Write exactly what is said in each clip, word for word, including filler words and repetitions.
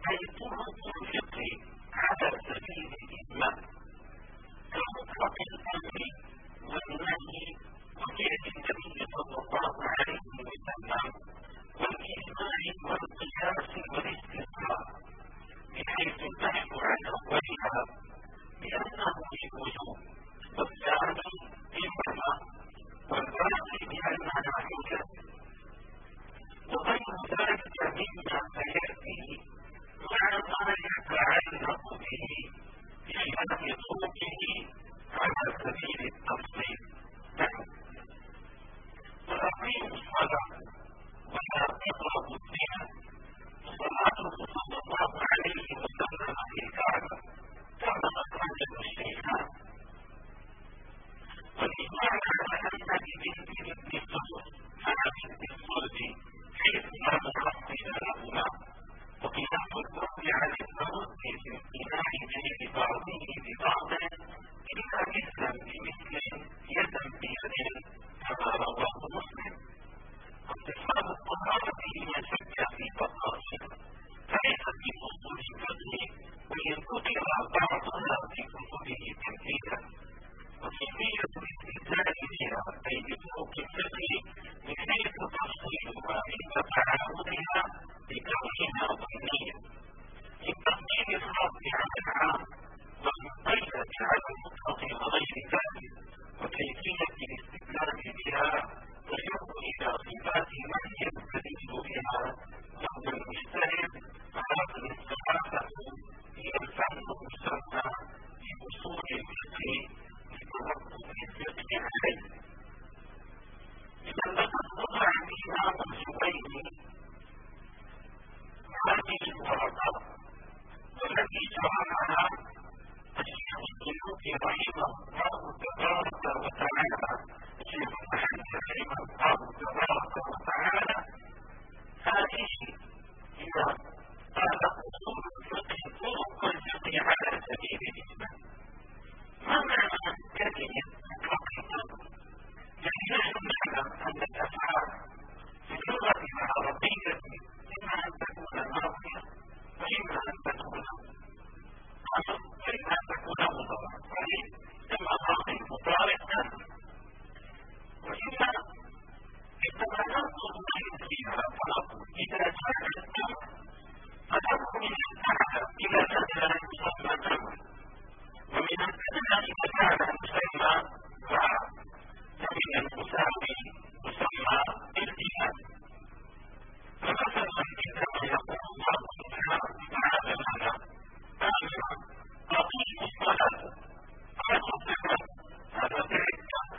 أي طرق الفقه على سبيل الإجمال كمطلق الأمر والنهي وفعل النبي صلى الله عليه وسلم والإجماع والقياس والاستقراء، بحيث البحث عن أولها بأنه للوجوب والثاني للعلماء والباقي بأنها حجة، وغير ذلك مما سيأتي مع ما يتعلق به بخلاف طرقه على سبيل التفصيل. وأقيموا الصلاة ولا تقربوا الزنا، صلاته صلى الله عليه وسلم في الكعبة كما أخرجه الشيخان، والإجماع على أن لبنت ابن الصلب على بنت الصلب حيث لا مخصص لهما، وقياس الرد على الموت في امتناع بين بعضه ببعض إلا مثلا بمثل يدا بيد كما رواه مسلم. واتصال الطهارة لما شك في بقائها فليس في أصول الفقه، وإن ذكر بعضها في كتبه تنفيذا، وكيفية الاستدلال بها أي بطرق الفقه من حيث تفصيلها عند تعارضها بكونها ظنية، للتقديم الخاص على العام والمقيد على المطلق وغير ذلك، وكيفية الاستدلال بها تجر إلى صفات من يستدل بها وهو المجتهد، فهذه الصفات هي الفن المسمى بأصول الفقه لتوقف الفقه عليه. إذا لقد وضع الإمام الزبيدي هذه الورقات والتي جعلها الشيخ السيوطي رحمه الله تبارك وتعالى، الشيخ محمد رحمه الله تبارك وتعالى، هذه هي قال أصول الفقه طرق الفقه على سبيل الإجمال. ما معنى كلمة مطلقة؟ يعني نحن نعلم أن الأفعال في اللغة العربية إما أن تكون ماضية وإما أن تكون أمر وإما أن تكون مضارع، صحيح؟ إما ماضي مضارع نافع، وإما عندما ننظر فيها فنقول إذا جاء الأمر فنقول من الأعلى إلى أدنى يسمى أمر، ومن الأدنى إلى الأعلى يسمى دعاء، ومن المساوي يسمى التزام. فمثلا عندما يقول الله سبحانه وتعالى لنا آمنا أقيموا الصلاة آتوا الزكاة، هذا فعل أمر،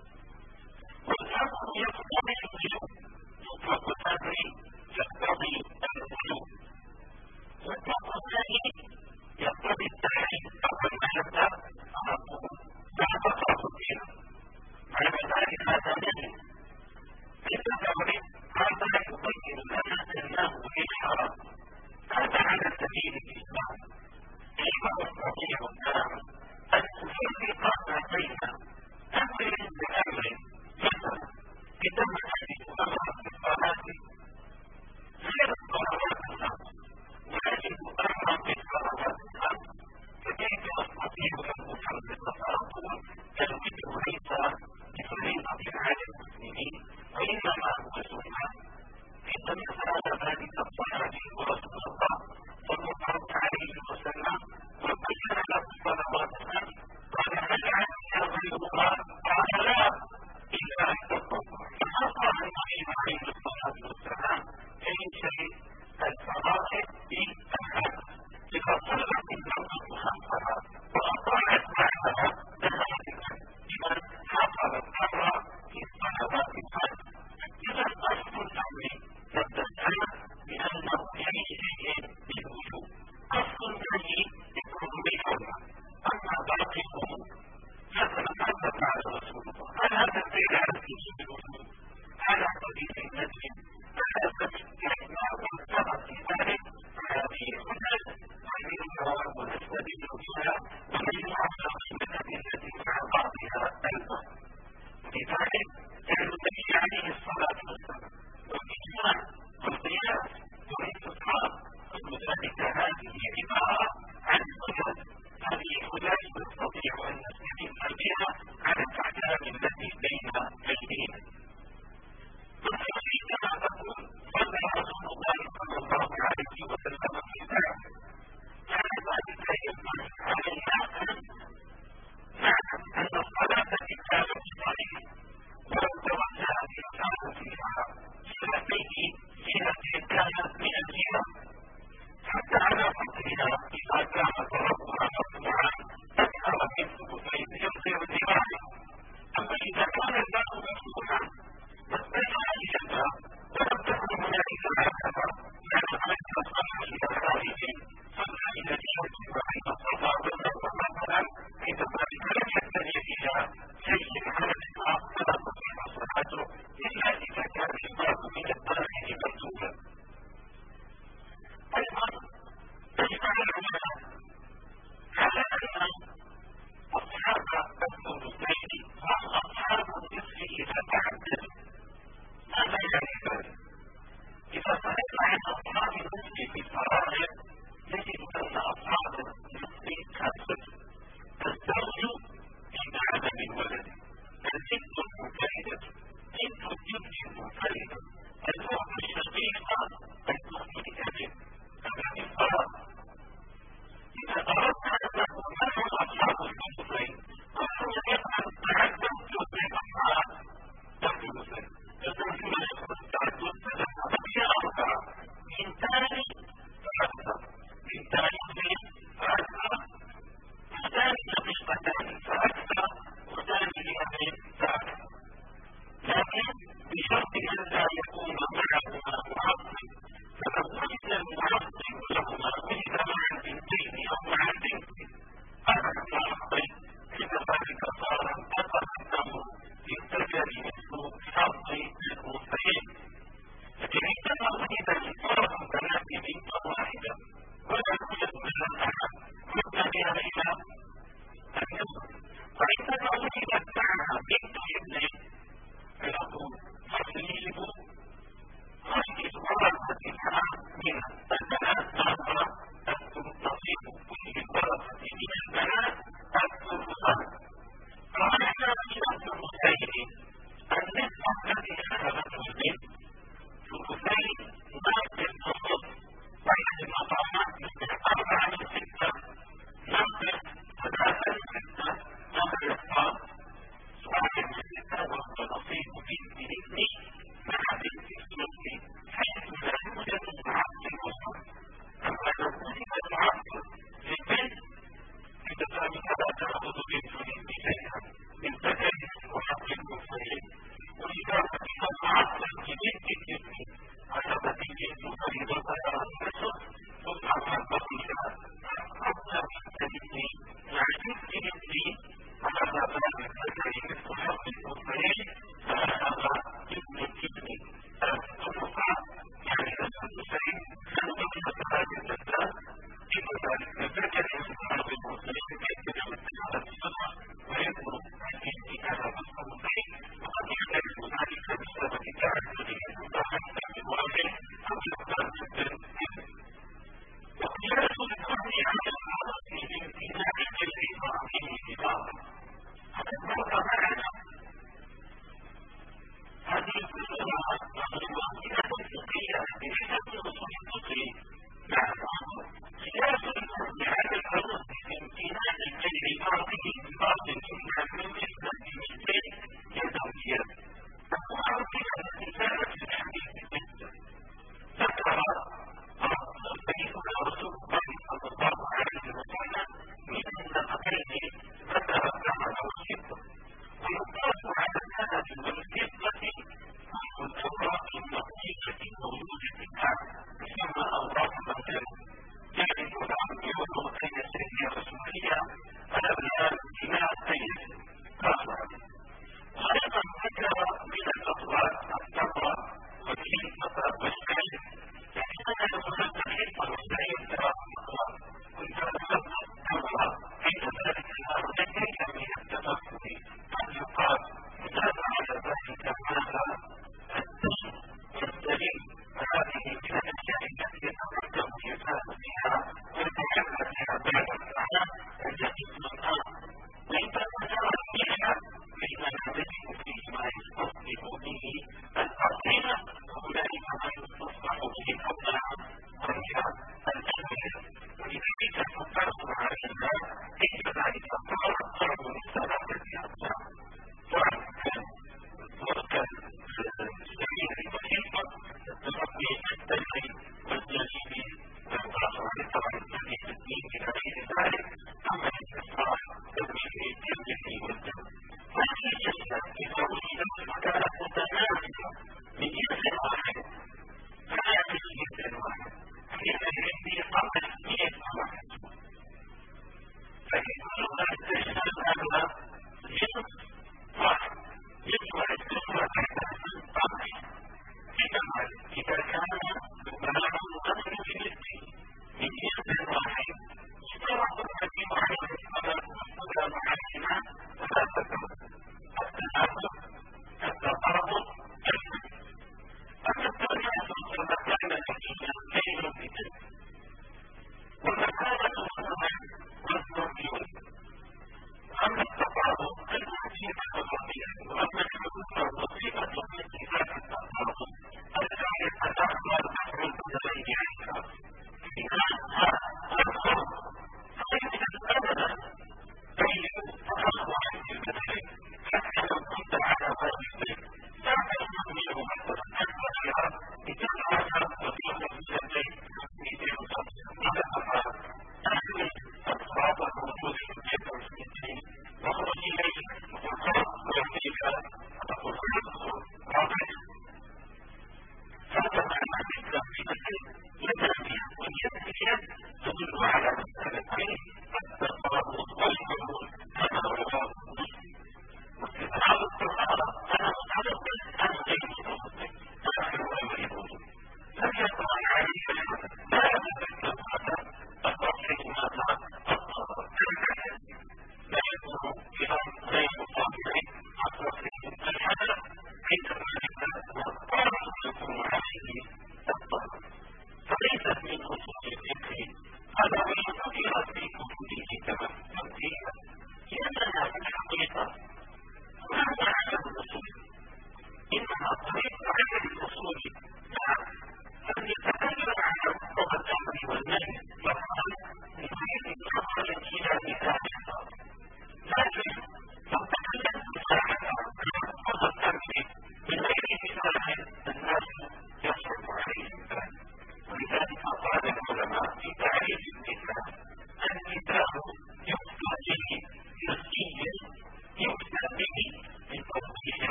والأمر يقتضي الوجوب، مطلق الأمر يقتضي الوجوب، مطلق النهي يقتضي التحريم. أول ما يبدأ نقول لا تقربوا الزنا، معنى ذلك هذا نهي، ليس أمر، هذا يبين لنا أنه للحرام، هذا على سبيل الإجمال. كيف نستطيع الآن أن نفرق ما بين أمر وأمر؟ مثلا عندما نجد أمرا في الصلاة غير الصلوات الخمس ونجد أمرا في الصلوات الخمس، فكيف نستطيع أن نفرق فنقول الوتر ليس بفريضة على المسلمين وإنما هو سنة؟ عندما سأل ذلك الصحابي ورسول الله صلى الله عليه وسلم وبين له الصلوات الخمس قال هل عني غيرها؟ قال لا إلا أن تطوع. فأصبح النبي عليه الصلاة والسلام أي شيء الفرائض بالخمس، إذا صلت المرأة خمسها وأطاعت بعدها دخلت الجنة، إذا حصلت مرة في الصلوات الخمس. إذا أصل الأمر يدعي بأنه أي شيء بالوجوب، أصل النهي يكون بالحرمة، أما باقي الأمور مثلا ماذا فعل رسول الله؟ هل هذا الفعل على سبيل الوجوب؟ على سبيل الندب؟ على سبيل الاستحباب والثبت في ذلك؟ هذه الحجج نحملها ونستدل بها ونجعلها من الأدلة مع بعضها أيضا. لذلك كان النبي عليه الصلاة والسلام والإجماع والقياس والاستصحاب كل ذلك هذه عبارة عن حدود، هذه الحدود نستطيع أن نستدل بها على الأحكام التي بين أيدينا. كما تقول صلى رسول الله صلى الله عليه وسلم في ذلك، على ذلك يدل علينا أن نعلم أن الصلاة كانت صحيحة، ولو توجه الإنسان فيها جهتين، جهة كانت من الجهة حتى على فقرها إذا كان تركها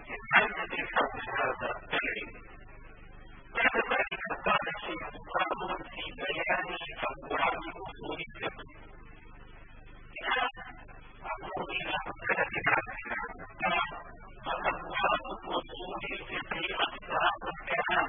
العلم حول هذا العلم. بعد ذلك قال الشيخ قام في بيان أبواب أصول الفقه. الآن أقول إلى مسألة عامة وأبواب أصول الفقه أقسام الكلام.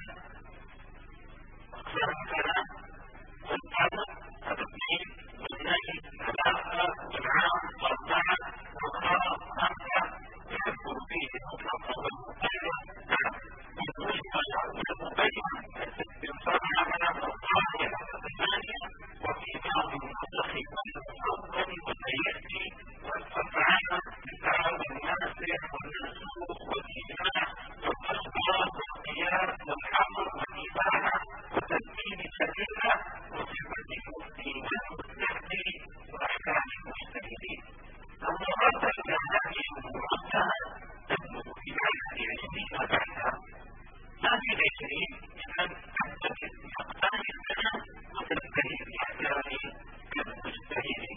أقسام الكلام والأمر الدين والنهي ثلاثة والعام أربعة والخاص خمسة يذكر فيه المطلق والمقيد. نعم والمبين الاستنصار على الظاهر الثانية وفي بعض النسخ والأفضل واليأتي والأفعال مثال الناسخ والمنسوخ والإجماع والأخبار والقياس والحظر والإباحة وترتيب الأدلة وصفة المفتي والمستفتي وأحكام المجتهدين. النظرة إلى هذه المرتبة تبلغ في العلم عشرين بحثا. هذه العشرين أن تحتفظ بأقسام الكلام وتنتهي بأحكام المجتهدين.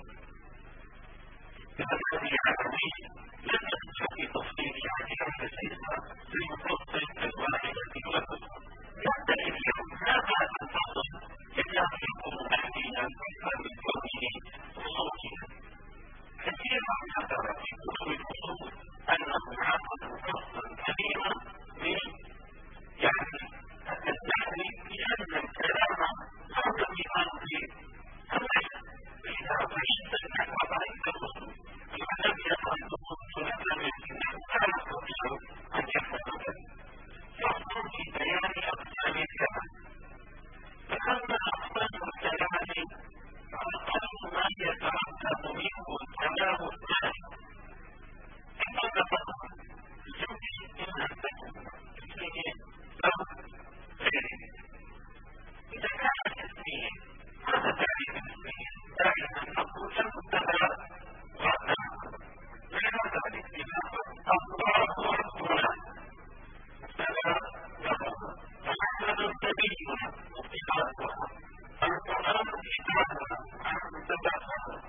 هذه العناوين لم تدخل في تفصيل أحكام كثيرة في مفصل الواحدة والأخرى. حتى اليوم هذا الفصل يكاد يكون أحيانا بفهم الكوني خصوصيا. كثيرا ذكر في كتب الأصول أنه عقد فصلا كبيرا من يعني التحريم لأن الكلام هذا في أرض النحو. فإذا فشلت النحو فإن الأصول الذي يقرأ الأصول لم يكن النحو لا يستطيع أن يفهم ذلك. فصل في بيان أقسام الكلام. فأما أقسام الكلام فأقل ما يترتب منه الكلام الثاني. إنما فقط يمكن أن تكون اسمه أو غيره. إذا كان اسمه هذا تعريف اسمه دائما نقول المبتدأ والخبر. لهذا الاتفاق الله ربنا مبتدأ وخبر. محمد نبينا مبتدأ وخبر. القرآن كتابنا مبتدأ وخبر.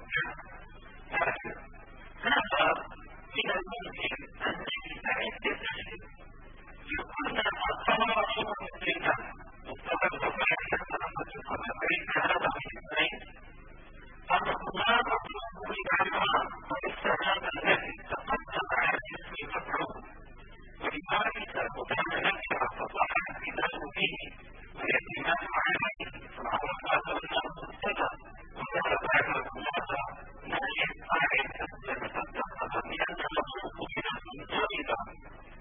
هذا من الممكن أن تجد عدة أشياء يكون التواصل بين مبتدأ وخبر فإن هذا من اثنين. الإطلاق مطلوب للعنوان وليس هذا الذي تقدم على اسم مفعول. ولذلك وكان نكر فصح الكتاب به والاعتماد عليه فالعرف هذا المبتدأ وكان بعد الخلاصة ناشئ فاعل لم يتقدم لأن الموصوف بنفسه جانبا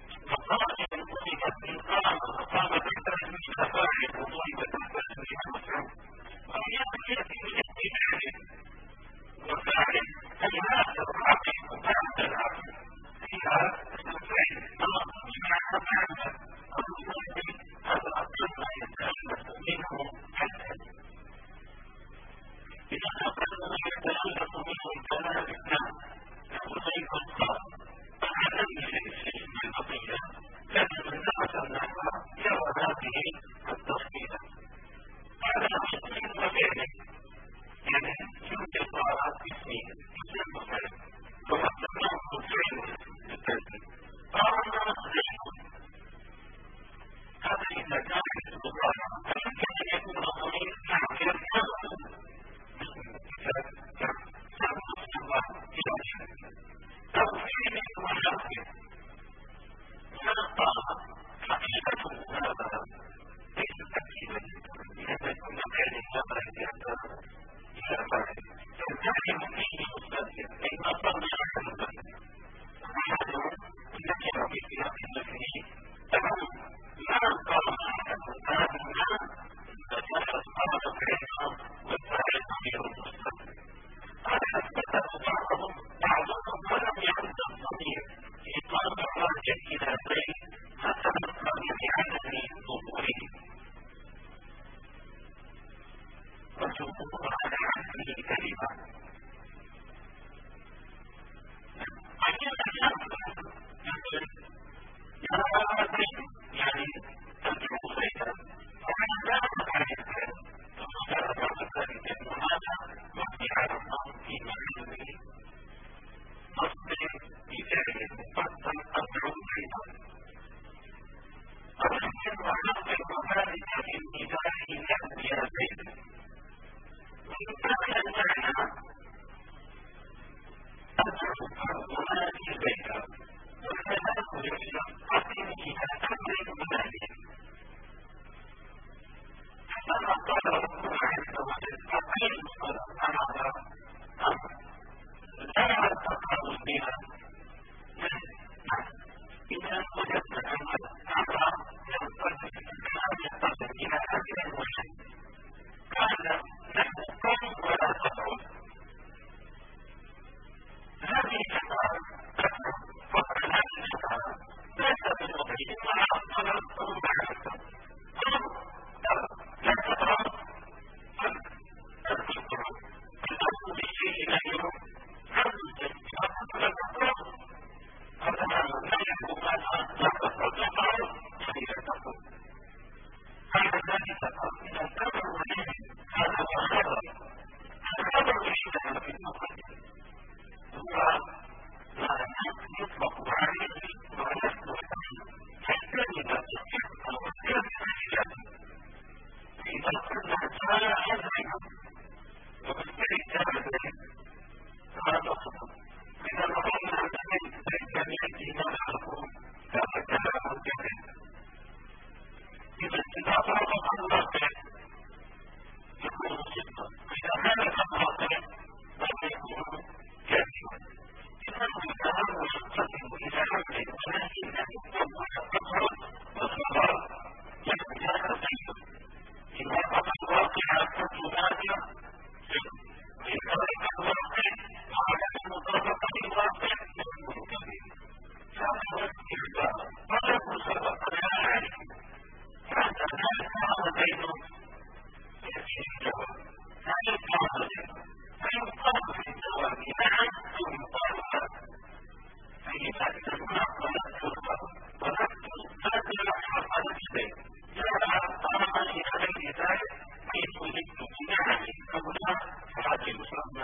يكتبون طلبت الخبر طلبت هذا حصل شيء لا طرق إلى غير ذلك حيث وجدت بنعني أو لا فهذه مسمى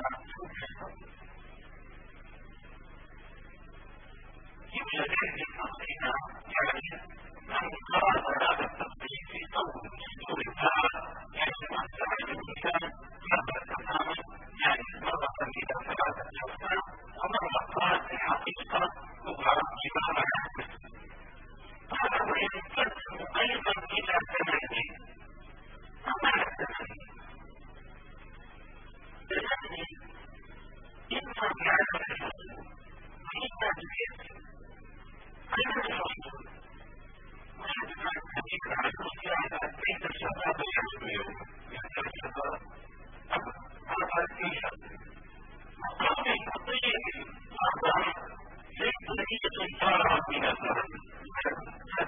يوجد عندي تقريبا يعني من قرأ هذا التقريب في قول صدور الدعاء يجب أن تعلم الإنسان مرة تماما يعني مرة إلى ثلاثة أسماء ومرة قال في الحقيقة تظهر جبارة هذا وينقسم أيضا إلى ثمانين وما الثمانين؟ الثمانين إما بعدم الحصول وإما باليد عدم الحصول ويجب أن تجيب على المسيرة بين الشباب الحزبيون يعني الشباب هذا الكيشة وقال الخطيب أعظم ليس هي تجارة من الزهر